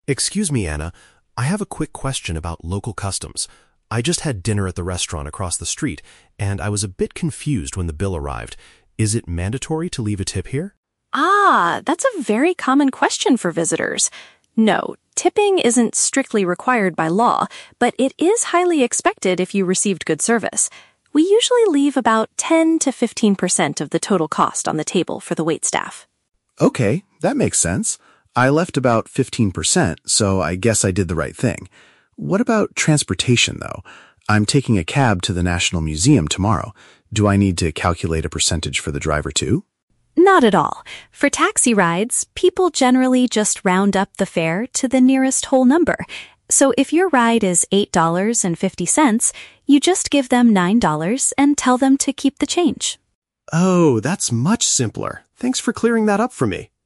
Excuse me, Anna. I have a quick question about local customs. I just had dinner at the restaurant across the street, and I was a bit confused when the bill arrived. Is it mandatory to leave a tip here? That's a very common question for visitors. No, tipping isn't strictly required by law, but it is highly expected if you received good service. We usually leave about 10 to 15% of the total cost on the table for the waitstaff. Okay, that makes sense. I left about 15%, so I guess I did the right thing. What about transportation, though? I'm taking a cab to the National Museum tomorrow. Do I need to calculate a percentage for the driver, too? Not at all. For taxi rides, people generally just round up the fare to the nearest whole number. So if your ride is $8.50, you just give them $9 and tell them to keep the change. Oh, that's much simpler. Thanks for clearing that up for me.